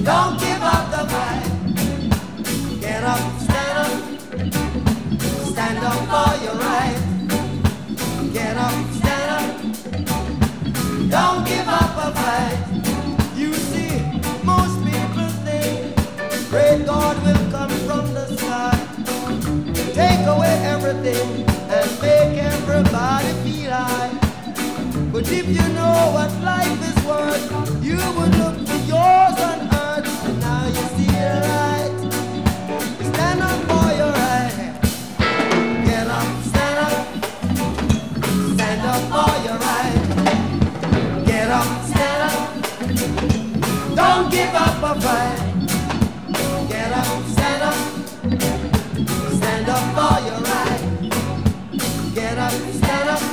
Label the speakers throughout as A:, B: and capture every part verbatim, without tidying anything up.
A: Don't give up the fight. Get up, stand up. Stand up for your right. Get up, stand up. Don't give up a fight. You see, most people think great God will come from the sky, take away everything and make everybody feel high. But if you know what life is worth, you would look for yours on earth. And now you see the light. Stand up for your right. Get up, stand up. Stand up for your right. Get up, stand up. Don't give up a fight. Get up, stand up. Stand up for your right. Get up, stand up.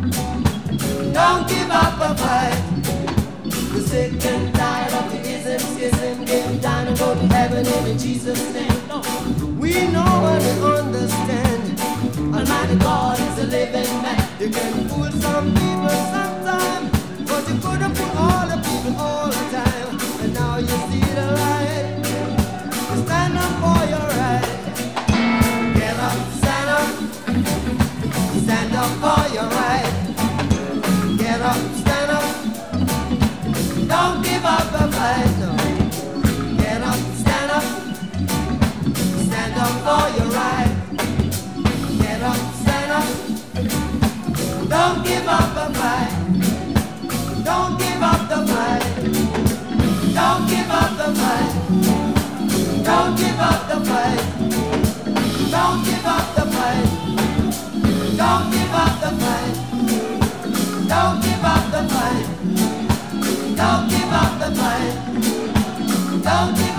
A: Don't give up a fight. We're sick and tired of the ism, schism. Give time to go to heaven in Jesus' name. We know and we understand. Almighty God is a living man. You can fool some people sometime, but you couldn't fool all the people all the time. And now you see the light. Stand up for your right. Get up, stand up. Stand up for your right. Get up, stand up. Don't give up the fight, no. Get up, stand up. Stand up for your right. Get up, stand up. Don't give up the fight. Don't give up the fight. Don't give up the fight. Don't give up the fight. Don't give up the fight. Don't give up the fight. Don't give up the fight. Don't give up the fight. Don't give